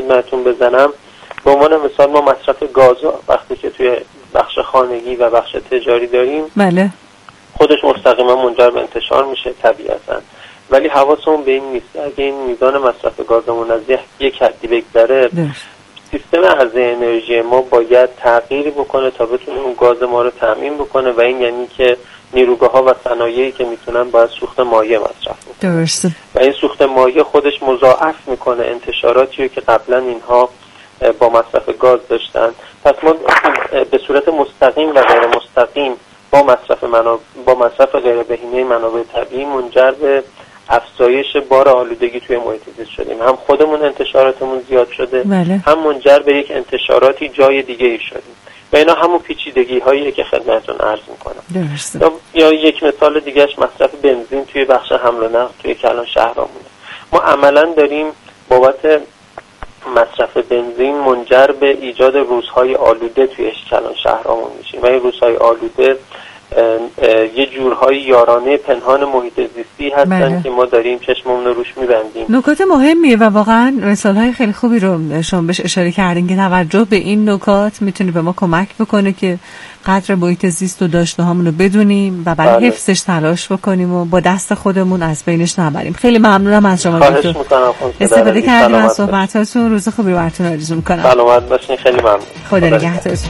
خدمتتون بزنم، به عنوان مثال ما مصرف گاز وقتی که توی بخش خانگی و بخش تجاری داریم، بله، خودش مستقیما منجر به انتشار میشه طبیعتا، ولی حواسمون به این نیست. اگه این میزان مصرف گازمون از یک حدی بگذره، سیستم عرضه انرژی ما باید تغییری بکنه تا بتونه اون گاز ما رو تامین بکنه، و این یعنی که نیروگاه‌ها و صنایعی که میتونن باید سوخت مایع مصرف بکنن. درسته. و این سوخت مایع خودش مضاعف میکنه انتشاراتی که قبلا اینها با مصرف گاز داشتن. پس ما به صورت مستقیم و غیر مستقیم با مصرف غیر بهینه منابع طبیعی منجر به افزایش بار آلودگی توی محیط زیست شدیم. هم خودمون انتشاراتمون زیاد شده، بله. هم منجر به یک انتشاراتی جای دیگه ای شدیم و اینا همون پیچیدگی هایی که خدمتتون عرض میکنم. درسته. یا یک مثال دیگهش مصرف بنزین توی بخش حمل و نقل توی کلان شهرامونه. ما عملا داریم بابت مصرف بنزین منجر به ایجاد روزهای آلوده توی کلان شهرامون میشیم و این روزهای آلوده یه جورهای یارانه پنهان محیط زیستی هستن. بله. که ما داریم چشممون رو روش میبندیم. نکات مهمیه و واقعا مثالهای خیلی خوبی رو شما بهش اشاره کردین که توجه به این نکات میتونه به ما کمک بکنه که قدر محیط زیست و داشته هامون رو بدونیم و برای حفظش تلاش بکنیم و با دست خودمون از بینش نبریم. خیلی ممنونم از شما دکتر. استفاده کردیم از صحبتاتون. روز خوبی براتون آرزو میکنم. سلامت باشین. خیلی ممنون. خدا نگهدارتون.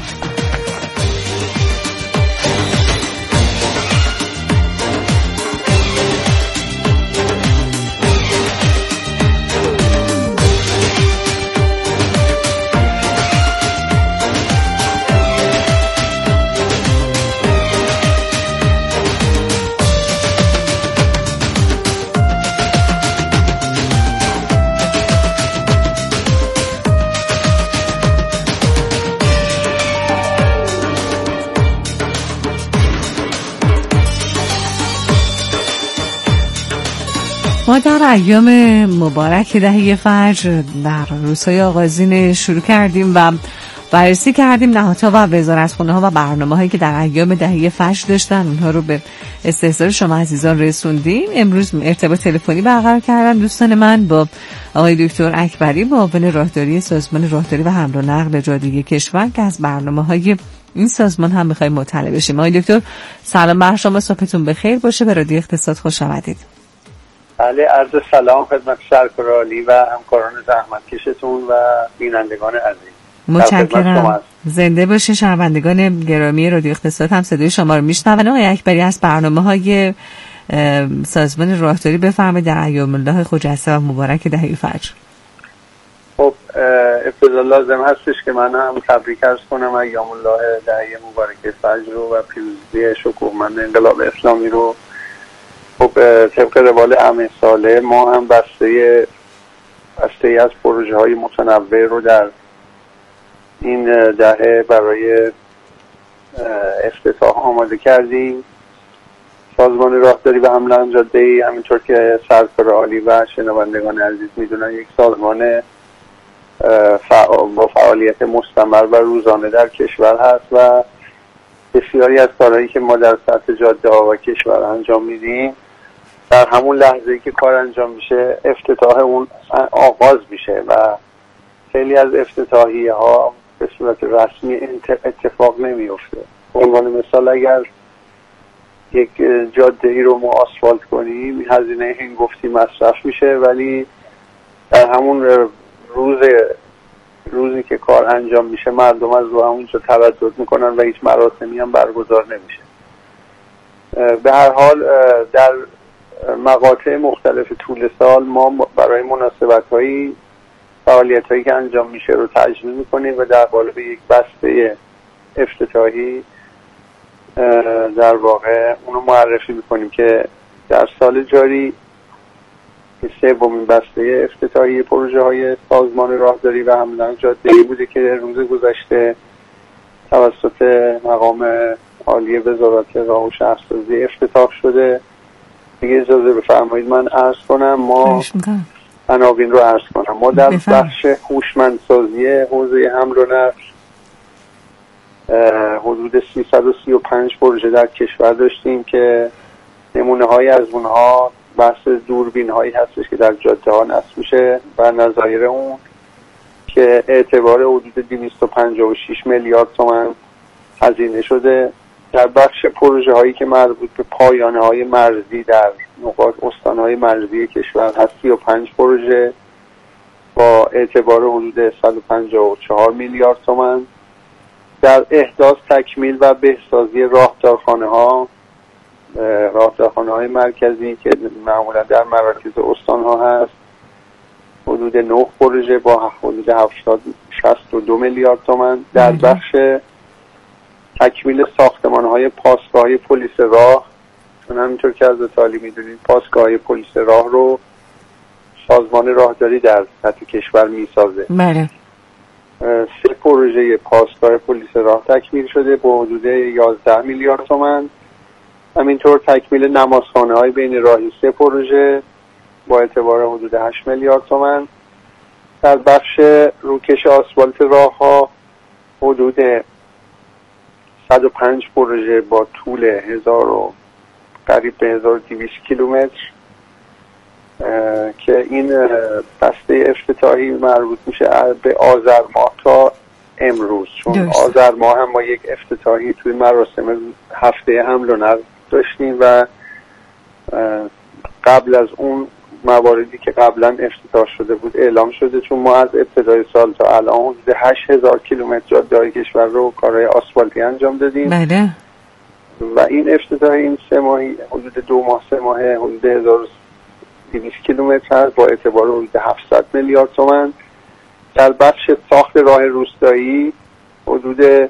ما در ایام مبارک دهه فجر در روزهای آغازین شروع کردیم و بررسی کردیم نهادها و وزارتخانه‌ها و برنامه‌هایی که در ایام دهه فجر داشتن، اونها رو به استحضار شما عزیزان رسوندیم. امروز ارتباط تلفنی برقرار کردن دوستان من با آقای دکتر اکبری، معاون راهداری سازمان راهداری و حمل و نقل جاده‌ای کشور که از برنامه‌های این سازمان هم می‌خوایم مطلع بشیم. آقای دکتر سلام بر شما، صبحتون بخیر باشه. به رادیو اقتصاد خوش آمدید. بله، عرض سلام خدمت سرکار عالی و همکاران زحمتکشتون و بینندگان عزیز. متشکرم. زنده باشین. شنوندگان گرامی رادیو اقتصاد هم صدای شما رو میشنون. آقای اکبری، از برنامه‌های سازمان راهداری بفرمایید در ایام الله خجسته و مبارک دهه فجر. خب ابتدا لازم هستش که من هم تبریک عرض کنم ایام الله دهه مبارک فجر رو و پیروزی شکوهمند انقلاب اسلامی رو. خب طبق روال همه ساله ما هم بسته از پروژه های متنوع رو در این دهه برای افتتاح آماده کردیم. سازمان راهداری و حمل و نقل جاده‌ای همینطور که سرکار عالی و شنوندگان عزیز میدونن یک سازمان با فعالیت مستمر و روزانه در کشور هست و بسیاری از کارهایی که ما در سطح جاده ها و کشور انجام میدیم در همون لحظه‌ای که کار انجام میشه افتتاح اون آغاز میشه و خیلی از افتتاحیه ها به صورت رسمی اتفاق نمیفته. به عنوان مثال اگر یک جاده ای رو ما آسفالت کنیم هزینه هنگفتی مصرف میشه، ولی در همون روزی که کار انجام میشه مردم از رو همونجا تردد میکنن و هیچ مراسمی هم برگزار نمیشه. به هر حال در مقاطع مختلف طول سال ما برای مناسبت‌هایی فعالیت‌هایی که انجام میشه رو تجمیع میکنیم و در قالب یک بسته افتتاحی در واقع اونو معرفی میکنیم که در سال جاری سومین بسته افتتاحی پروژه های سازمان راهداری و حمل و نقل جاده‌ای بوده که روز گذشته توسط مقام عالی وزارت راه و شهرسازی افتتاح شده. دیگه اجازه بفرمایید من عرض کنم. ما عناوین رو عرض کنم. ما در بخش هوشمندسازی حوزه حمل و نقل حدود 335 پروژه در کشور داشتیم که نمونه هایی از اونها بحث دوربین هایی هستش که در جاده ها نصب میشه و نظایر اون به اعتبار حدود 256 میلیارد تومان هزینه شده. در بخش پروژه هایی که مربوط به پایانه های مرزی در نقاط استان های مرزی کشور هست 35 پروژه با اعتبار حدود 154 میلیارد تومان. در احداث، تکمیل و بهسازی راهدارخانه های مرکزی که معمولا در مراکز استان ها هست حدود 9 پروژه با حدود 62 میلیارد تومان. در بخش تکمیل ساختمان های پاسگاه های پلیس راه، چون همینطور که از اطلاعی میدونید پاسگاه های پلیس راه رو سازمان راهداری در سطح کشور میسازه. بله. 3 پروژه پاسگاه پلیس راه تکمیل شده با حدود 11 میلیارد تومان. همینطور تکمیل نمازخانه های بین راهی 3 پروژه با اعتبار حدود 8 میلیارد تومان. در بخش روکش آسفالت راه ها حدود 105 پروژه با طول قریب به 1200 کیلومتر که این بسته افتتاحی مربوط میشه به آذر ماه تا امروز، چون آذر ماه هم ما یک افتتاحی توی مراسم هفته حمل و نقل داشتیم و قبل از اون مواردی که قبلا افتتاح شده بود اعلام شده، چون ما از ابتدای سال تا الان حدود 8000 کیلومتر جاده‌های کشور رو کارهای آسفالتی انجام دادیم. بله. و این افتتاح این 3 ماهی حدود 2 ماه 3 ماهه حدود 1200 کیلومتر هست با اعتبار حدود 700 میلیارد تومان. در بخش ساخت راه روستایی حدود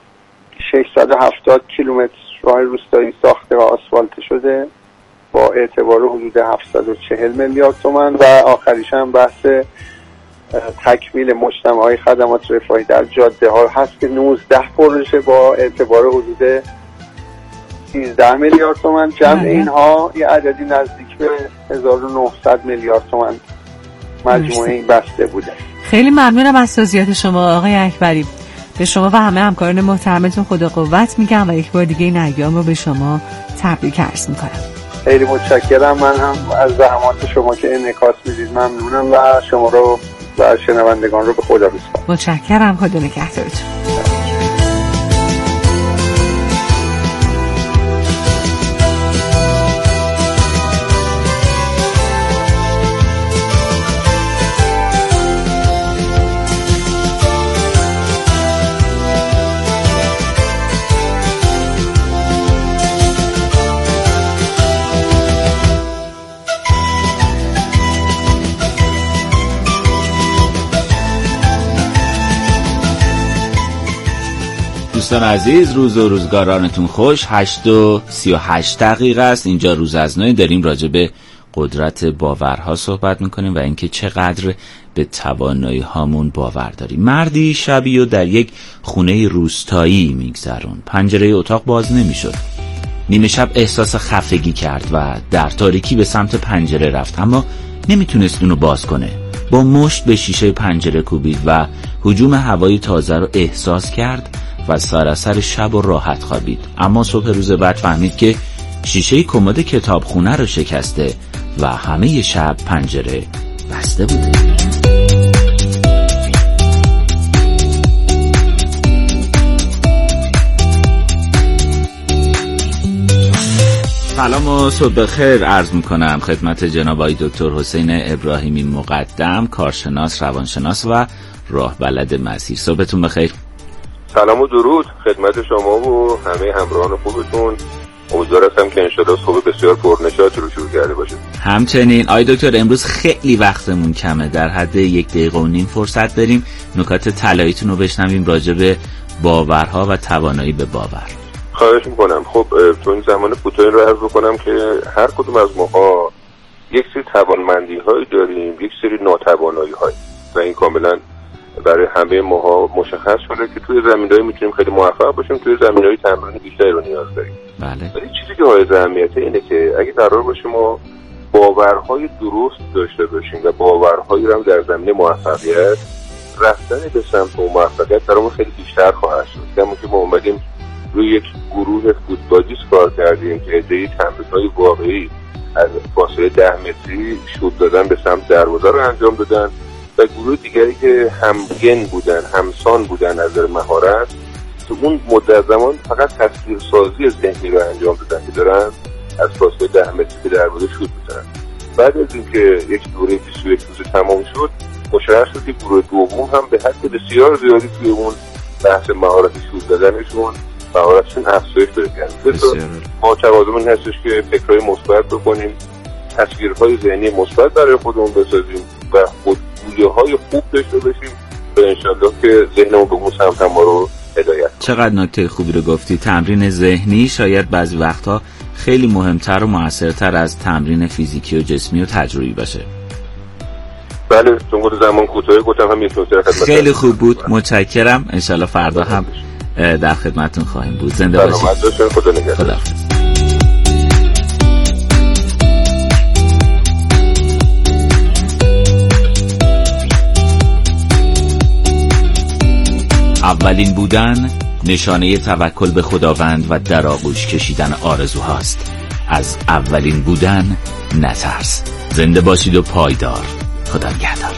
670 کیلومتر راه روستایی ساخته و آسفالت شده با اعتبار حدود 740 میلیارد تومان. و آخریش هم بحث تکمیل مجتمع‌های خدمات رفاهی در جاده ها هست که 19 پروژه با اعتبار حدود 13 میلیارد تومان. جمع اینها یه عددی نزدیک به 1900 میلیارد تومان مجموعه این بسته بوده. خیلی ممنونم از توضیحات شما آقای اکبری. به شما و همه همکاران محترمتون خدا قوت میگم و یک بار دیگه این ایام رو به شما تبریک عرض میکنم. خیلی متشکرم. من هم از زحمات شما که انعکاس میدید ممنونم و شما رو و شنوندگان رو به خدا بسپارم. متشکرم. خدا نگهدارتون. دوستان عزیز، روز و روزگارانتون خوش. 8:38 است. اینجا روز از نو داریم راجع به قدرت باورها صحبت میکنیم و اینکه چقدر به توانایی هامون باور داریم. مردی شبی و در یک خونه روستایی میگذرون. پنجره اتاق باز نمیشد. نیمه شب احساس خفگی کرد و در تاریکی به سمت پنجره رفت، اما نمیتونست اونو باز کنه. با مشت به شیشه پنجره کوبید و هجوم هوای تازه رو احساس کرد و سراسر شب و راحت خوابید. اما صبح روز بعد فهمید که شیشه کمد کتابخونه رو شکسته و همه شب پنجره بسته بوده. سلام و صبح بخیر عرض میکنم خدمت جناب آقای دکتر حسین ابراهیمی مقدم، کارشناس، روانشناس و راه بلد مسیر. صبحتون بخیر. سلام و درود خدمت شما و همه همراهان خوبتون. امیدوار هستم که انشالله صبح بسیار پرنشاط رو شروع کرده باشید. همچنین آقای دکتر امروز خیلی وقتمون کمه، در حد 1.5 دقیقه فرصت داریم نکات طلاییتون رو بشنویم راجع به باورها و توانایی به باور. خواهش میکنم. خب تو این زمان کوتاهی رو عرض بکنم که هر کدوم از ماها یک سری توانمندی هایی داریم، یک سری ناتوانایی هایی و این کاملا برای همه ماها مشخص شده که توی زمینه‌ای میتونیم خیلی موفق باشیم، توی زمینه‌های تمرین بیشتری رو نیاز داریم. بله. ولی چیزی که حائز اهمیته اینه که اگه قرار باشه ما باورهای درست داشته باشیم و باورهایی رو هم در زمینه موفقیت، رفتن به سمت موفقیت برامون خیلی بیشتر خواهد شد. همون که ما اومدیم روی یک گروه فوتبالیست کار کردیم که عده‌ای تمرین‌های واقعی از فاصله 10 متری شوت دادن به سمت دروازه رو انجام دادن و گروه دیگری که همگن بودن، همسان بودن از نظر مهارت، تو اون مدت زمان فقط تصویرسازی ذهنی رو انجام دادن که دارن از فاصله 10 متری که در مورد شوت می‌زنن. بعد از اینکه یک دوره 21 روز تمام شد، مشخص شد که گروه دوم هم به حد بسیار زیادی توی اون بحث مهارت شوت زدنشون مهارتشون افزایش پیدا کرد. ما تقاضامون هستش که فکرهای مثبت بکنیم، تصویرهای ذهنی مثبت برای خودمون بسازیم و خودگویی‌های خوب داشته باشیم تا انشالله که ذهنمون به اون سمت ما رو هدایت. چقدر نکته خوبی رو گفتی. تمرین ذهنی شاید بعضی وقتها خیلی مهمتر و موثرتر از تمرین فیزیکی و جسمی و تجربی باشه. بله، چون زمان کوتاه گفتم هم میتونه خیلی خوب بود. متشکرم. انشالله فردا هم در خدمتتون خواهیم بود. زنده باشید. خدا نگهدار. اولین بودن نشانه توکل به خداوند و در آغوش کشیدن آرزوهاست. از اولین بودن نترس. زنده باشید و پایدار. خدا نگهدار.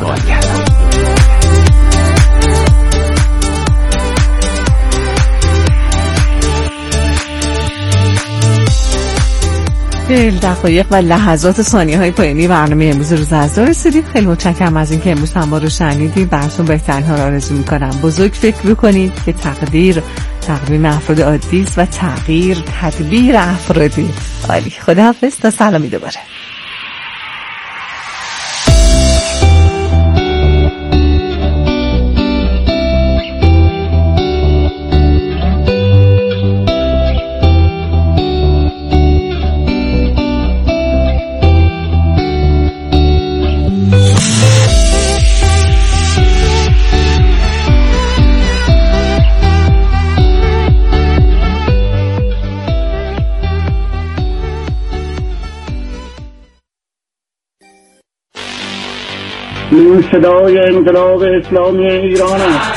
دقایق و لحظات ثانیه های پایانی برنامه امروز روز از دار رسیدیم. خیلی متشکرم از اینکه امروز هم ما رو شنیدید. براتون بهترین ها رو آرزو میکنم. بزرگ فکر بکنید که تقدیر افراد عادی است و تغییر تدبیر افرادی. عالی. خداحافظ تا سلامی دوباره. این صدای انقلاب اسلامی ایران است.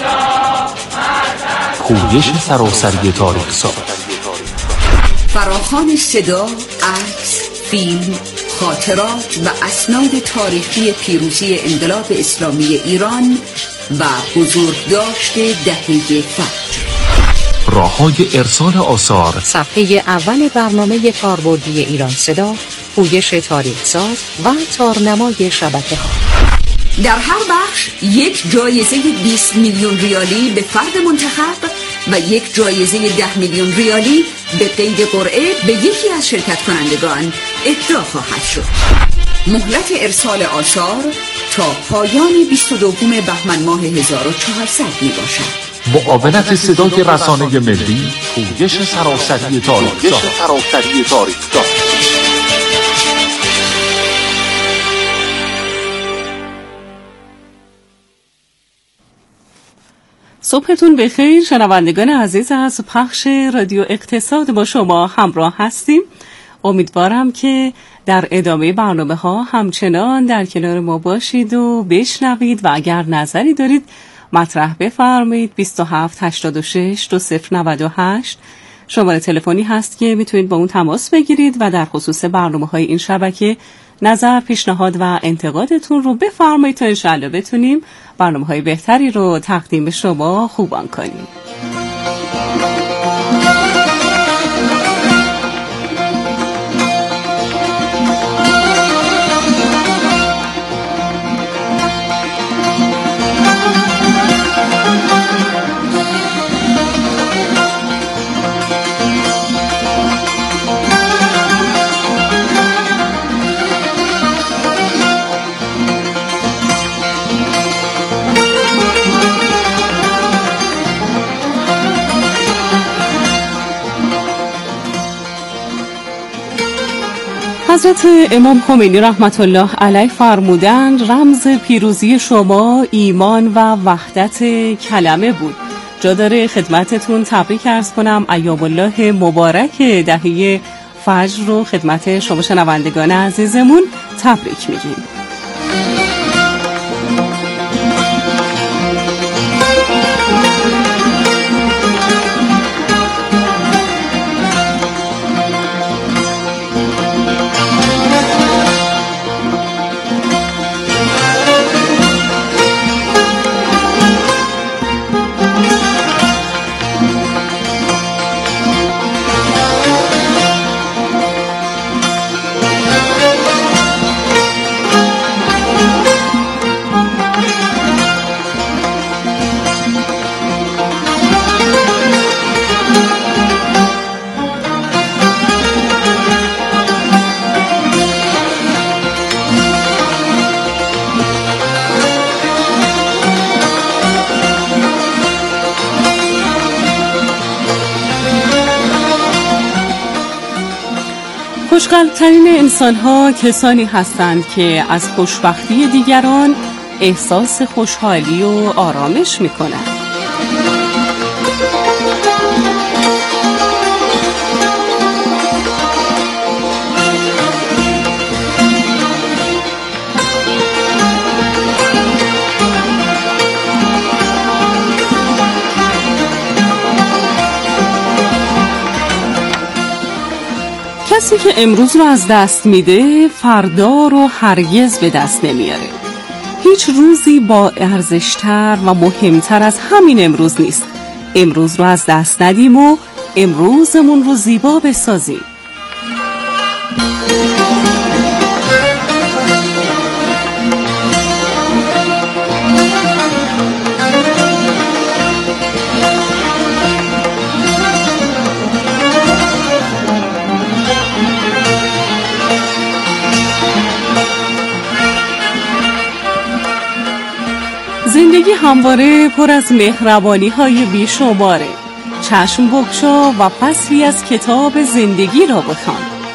پویش سراسری تاریخ ساز، فراخوان صدا، عکس، فیلم، خاطرات و اسناد تاریخی پیروزی انقلاب اسلامی ایران و بزرگداشت دهه فجر. راه‌های ارسال آثار. صفحه اول برنامه کاربردی ایران صدا، پویش تاریخ ساز و تارنمای شبکه‌ها. در هر بخش یک جایزه 20 میلیون ریالی به فرد منتخب و یک جایزه 10 میلیون ریالی به قید قرعه به یکی از شرکت کنندگان اهدا خواهد شد. مهلت ارسال آثار تا پایان 22 بهمن ماه 1400 می باشد. معاونت صدای رسانه ملی، پویش سراسری تاریخ ساز. صبحتون بخیر شنوندگان عزیز. از پخش رادیو اقتصاد با شما همراه هستیم. امیدوارم که در ادامه برنامه ها همچنان در کنار ما باشید و بشنوید و اگر نظری دارید مطرح بفرمایید. 2786 2098 شماره تلفنی هست که میتونید با اون تماس بگیرید و در خصوص برنامه‌های این شبکه نظر، پیشنهاد و انتقادتون رو بفرمایید تا انشاءالله بتونیم برنامه‌های بهتری رو تقدیم شما خوبان کنیم. حضرت امام خمینی رحمت الله علیه فرمودند رمز پیروزی شما ایمان و وحدت کلمه بود. جا داره خدمتتون تبریک عرض کنم. ایام الله مبارک دهه فجر رو خدمت شما شنوندگان عزیزمون تبریک میگیم. خوشقلب‌ترین انسان‌ها کسانی هستند که از خوشبختی دیگران احساس خوشحالی و آرامش می‌کنند. کسی که امروز رو از دست میده فردا رو هرگز به دست نمیاره. هیچ روزی با ارزشتر و مهمتر از همین امروز نیست. امروز رو از دست ندیم و امروزمون رو زیبا بسازیم. زندگی همواره پر از مهربانی‌های بیشماره. چشم بگشا و فصلی از کتاب زندگی را بخوان.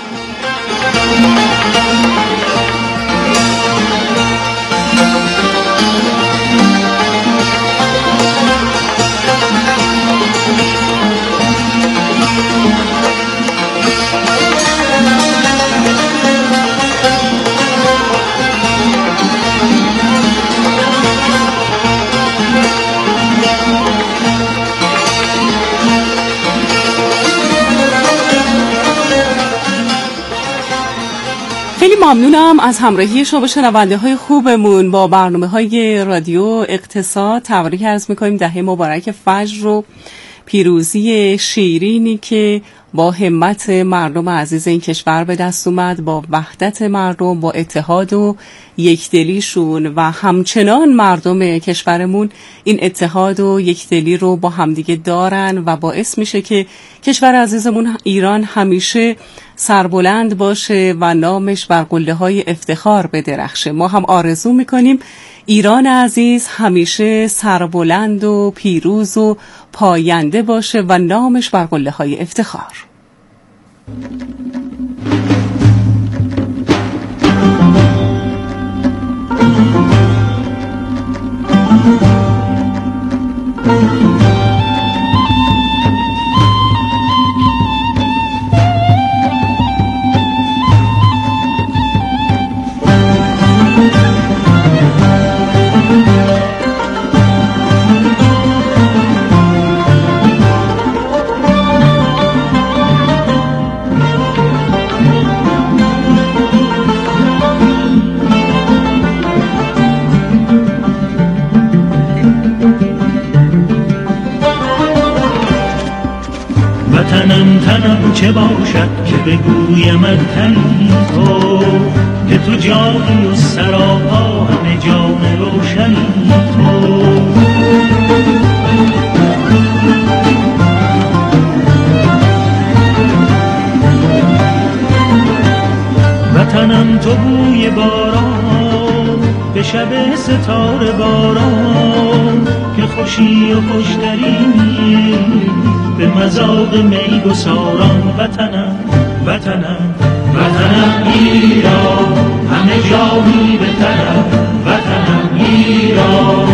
خیلی ممنونم از همراهی شما شنونده های خوبمون با برنامه های رادیو اقتصاد. تبریک عرض میکنیم دهه مبارک فجر رو، پیروزی شیرینی که با همت مردم عزیز این کشور به دست اومد، با وحدت مردم، با اتحاد و یکدلیشون و همچنان مردم کشورمون این اتحاد و یکدلی رو با همدیگه دارن و باعث میشه که کشور عزیزمون ایران همیشه سربلند باشه و نامش بر قله‌های افتخار بدرخشه. ما هم آرزو میکنیم ایران عزیز همیشه سربلند و پیروز و پاینده باشه و نامش بر قله‌های افتخار. تنم چه باشد که بگویم تنی تو، که تو جانی و سراپا همه جان روشنی تو. وطنم تو بوی باران به شب ستاره باران، که خوشی و خوشترینی به مذاق می گساران. وطنم وطنم وطنم ایران، همه جانی به تنم. وطنم ایران،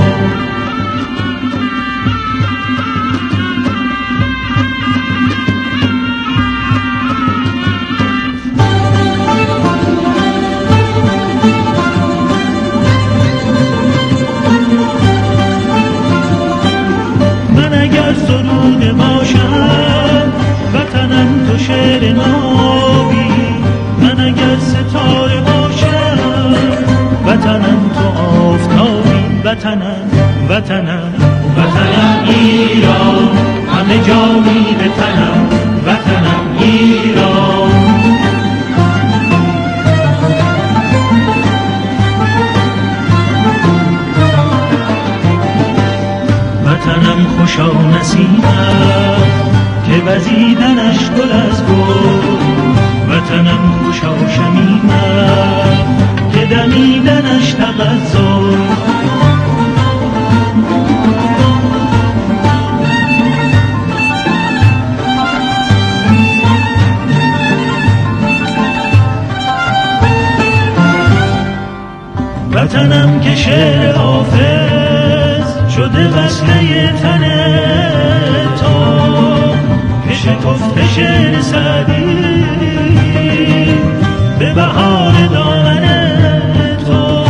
من اگر سروده باشم وطنم تو شعر نابی، من اگر ستاره باشم وطنم تو آفتابی. وطنم وطنم وطنم ایران، همه جانی به تنم. وطنم ایران، وطنم خوشا نسیمم که وزیدنش گل از گل. وطنم خوشا شمیمم که دمیدنش تغزل. وطنم که شعر حافظ شده وصله تن تو، که شکفته شعر سعدی به بهار دامن تو.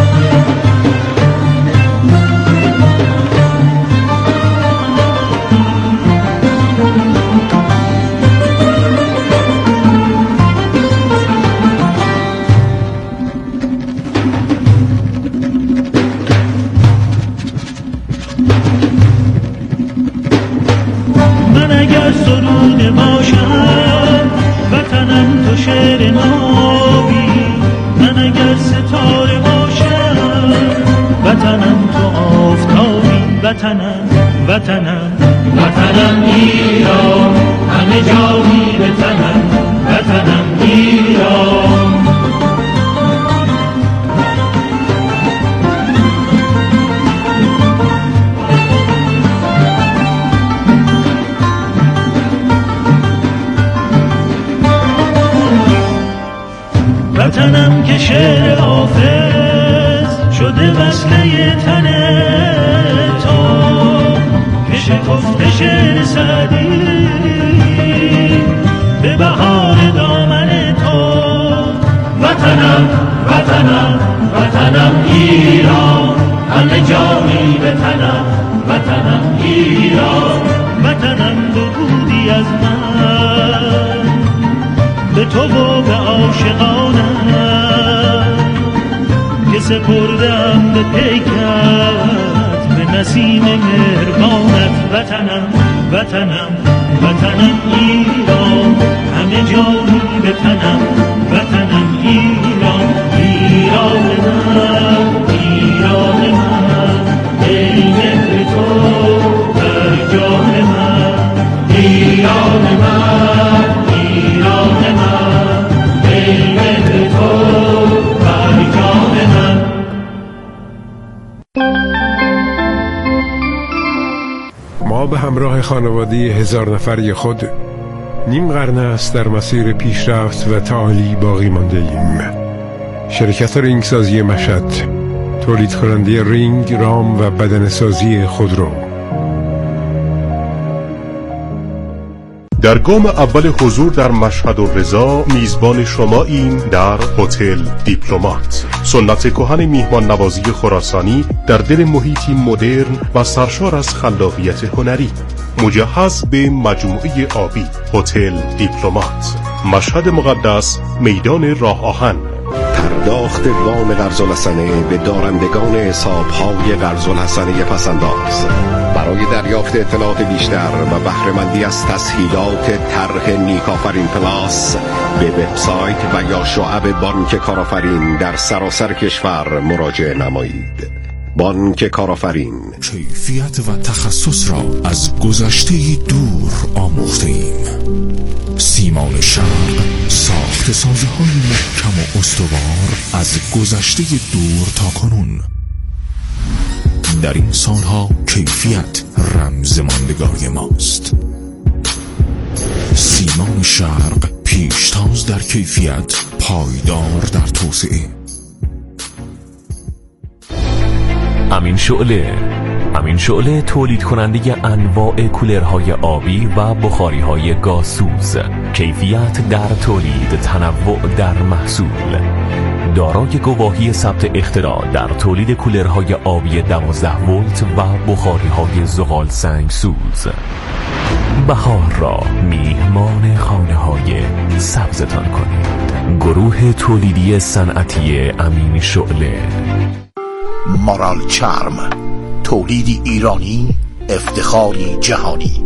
من اگر سروده باشم وطنم تو شعر نابی، من اگر ستاره باشم وطنم تو آفتابی. وطنم وطنم وطنم ایران، همه جایی به تنم وطنم ایران. وطنم که شعر حافظ شده وصله تن تو، که شکفته شعر سعدی به بهار دامن تو. وطنم وطنم وطنم ایران، همه جایی به تنم وطنم ایران. وطنم درودی از من به تو و به عاشقانم، که سپردم به پیکت به نسیم مهربانت. وطنم وطنم وطنم ایران، همه جایی به تنم وطنم ایران. ایران من ایران من، ای مهر تو بر جان من. ایران من ایران من، ای مهر تو بر جان من. ما به همراه خانواده 1000 نفری خود نیم قرن است در مسیر پیشرفت و تعالی باقی مانده ایم. شرکت رینگسازی مشهد، تولید کننده رینگ، رام و بدنه‌سازی خودرو. در گام اول حضور در مشهد و رضا میزبان شماییم در هتل دیپلمات، سنت کهن میهمان نوازی خراسانی در دل محیطی مدرن و سرشار از خلاقیت هنری، مجهز به مجموعه آبی. هتل دیپلمات، مشهد مقدس، میدان راه آهن. پرداخت وام قرض‌الحسنه به دارندگان حساب‌های قرض‌الحسنه پس‌انداز. برای دریافت اطلاعات بیشتر و بهره‌مندی از تسهیلات طرح نیکافرین پلاس به وبسایت و یا شعب بانک کارآفرین در سراسر کشور مراجعه نمایید. بانک کارآفرین، کیفیت و تخصص را از گذشته دور آموخته‌ایم. سیمان شرق، ساخت سازه‌های محکم و استوار از گذشته دور تا کنون. در این سالها کیفیت رمز ماندگاری ماست. سیمان شرق، پیشتاز در کیفیت، پایدار در توسعه. امین شعله تولید کننده انواع کولرهای آبی و بخاریهای گازسوز. کیفیت در تولید، تنوع در محصول. دارای گواهی ثبت اختراع در تولید کولرهای آبی 12 ولت و بخاریهای زغال سنگسوز. بهار را میهمان خانه‌های سبزتان کنید. گروه تولیدی صنعتی امین شعله. مارال چرم، تولیدی ایرانی، افتخاری جهانی.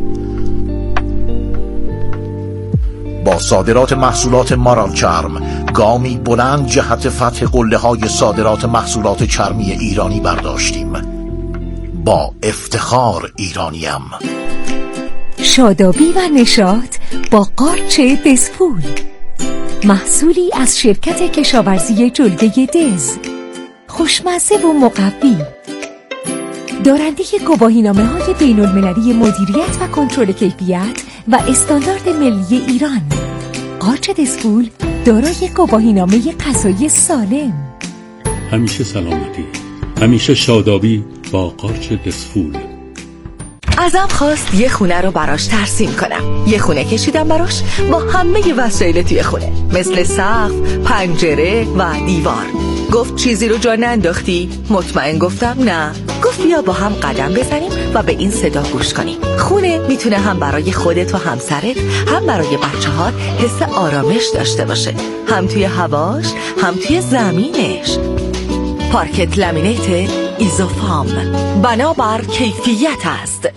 با صادرات محصولات مارال چرم گامی بلند جهت فتح قله‌های صادرات محصولات چرمی ایرانی برداشتیم. با افتخار ایرانیم. شادابی و نشاط با قارچ دزپول، محصولی از شرکت کشاورزی جلگه دز، خوشمزه و مقوی، دارنده گواهینامه‌های بین‌المللی مدیریت و کنترل کیفیت و استاندارد ملی ایران. قارچ دزپول دارای گواهینامه غذایی سالم. همیشه سلامتی، همیشه شادابی با قارچ دسفول. ازم خواست یه خونه رو براش ترسیم کنم. یه خونه کشیدم براش با همه وسایل توی خونه، مثل سقف، پنجره و دیوار. گفت چیزی رو جا ننداختی؟ مطمئن گفتم نه. گفت بیا با هم قدم بزنیم و به این صدا گوش کنیم. خونه میتونه هم برای خودت و همسرت، هم برای بچه‌هات حس آرامش داشته باشه، هم توی هواش، هم توی زمینش. پارکت لامینیت ایزوفام، بنابر کیفیت است.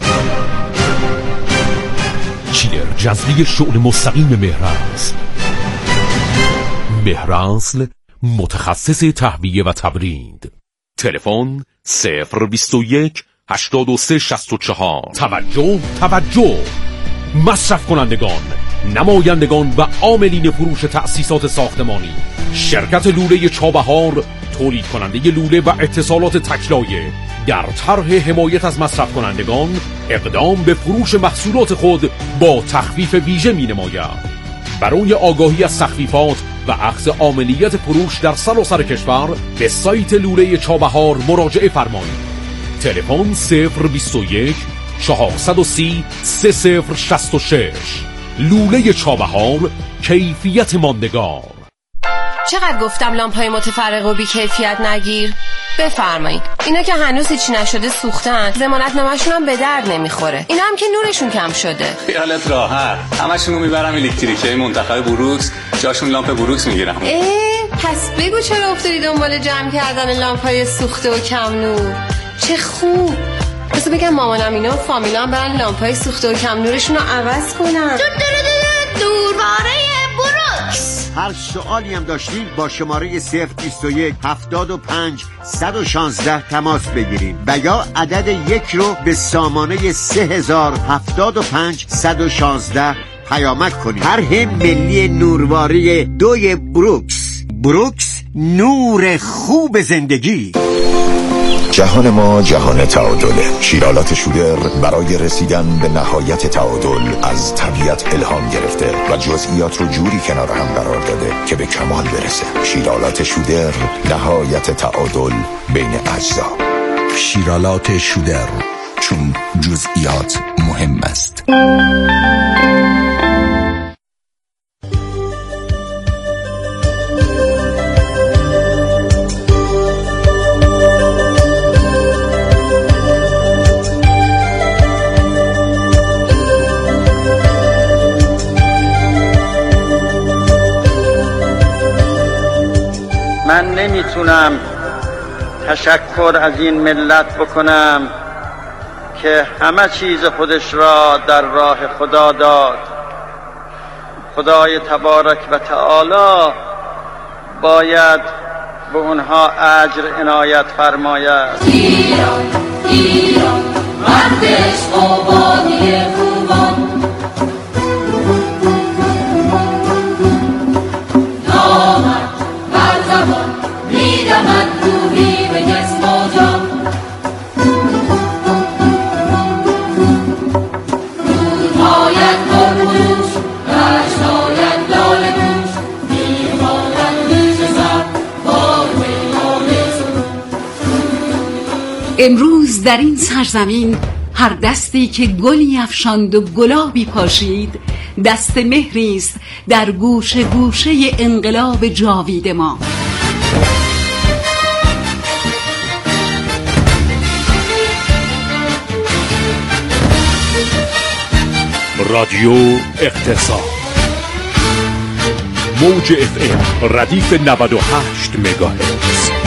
چیلر جذبی شغل مستقیم مهرنسل. مهرنسل متخصص تهویه و تبرید. تلفن 021 83 64. توجه مصرف کنندگان، نمایندگان و عاملین فروش تأسیسات ساختمانی. شرکت لوله چابهار تولید کننده لوله و اتصالات تکلایه در طرح حمایت از مصرف کنندگان اقدام به فروش محصولات خود با تخفیف ویژه می نماید. برای آگاهی از تخفیفات و اخذ عاملیت فروش در سراسر کشور به سایت لوله چابهار مراجعه فرمایید. تلفن 021 430 3066. لوله چابهار، کیفیت ماندگار. چقدر گفتم لامپای متفرق و بی کیفیت نگیر؟ بفرمایید. اینا که هنوز هیچی نشده سوختن، ضمانت نامه‌شون هم به درد نمیخوره. اینا هم که نورشون کم شده. خیالت راحت، همشون رو میبرم الکتریکی منتخب بروکس، جاشون لامپ بروکس میگیرم. پس بگو چرا افتادی دنبال جمع کردن لامپای سوخته و کم نور؟ چه خوب. بس بگم مامانم اینا و فامیلا هم برن لامپای سوخته و کم نورشون رو عوض کنن. دورواره بروکس. هر سوالی هم داشتین با شماره 021 75 116 تماس بگیرین و یا عدد 1 رو به سامانه 3075 116 پیامک کنین. طرح ملی نورواری 2 بروکس. بروکس، نور خوب زندگی. جهان ما جهان تعادله. شیرالات شودر برای رسیدن به نهایت تعادل از طبیعت الهام گرفته و جزئیات رو جوری کنار هم قرار داده که به کمال برسه. شیرالات شودر، نهایت تعادل بین اجزا. شیرالات شودر، چون جزئیات مهم است. من نمیتونم تشکر از این ملت بکنم که همه چیز خودش را در راه خدا داد. خدای تبارک و تعالی باید به اونها اجر عنایت فرماید. ایران ایران مردش آبادی خوبان، نامد بر زبان میدمد روحی به جسم و جان. رود باید پرگوش، دشت باید لاله گوش، میخواهد میشه سر بار میخواهد سرود. امروز در این سرزمین هر دستی که گلی افشاند و گلابی پاشید دست مهری است در گوشه گوشه انقلاب جاوید ما. رادیو اقتصاد، موج FM ردیف 98 مگاهرتز.